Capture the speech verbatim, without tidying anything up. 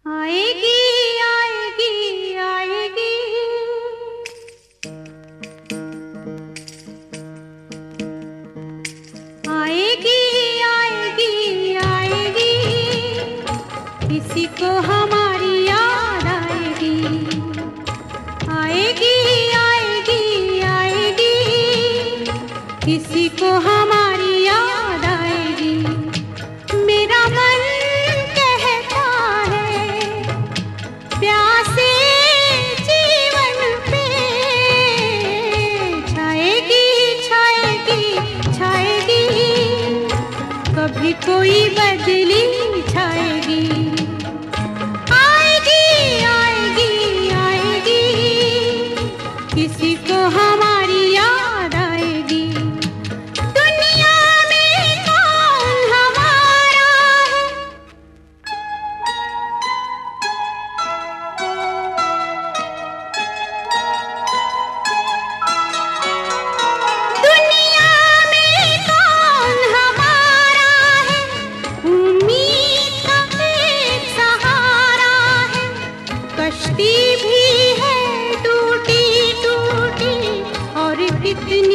आएगी आएगी आएगी, आएगी आएगी आएगी, किसी को हमारी याद आएगी। आएगी आएगी आएगी, किसी को हमारी याद आएगी। मेरा मन कहता है प्यासे जीवन पे छाएगी छाएगी छाएगी, कभी कोई बदली छाएगी। आएगी आएगी आएगी, किसी को हमारी याद आएगी। दुनिया में कौन हमारा है, दुनिया में कौन हमारा है, उम्मीद का एक सहारा है। कश्ती भी है टूटी टूटी और कितनी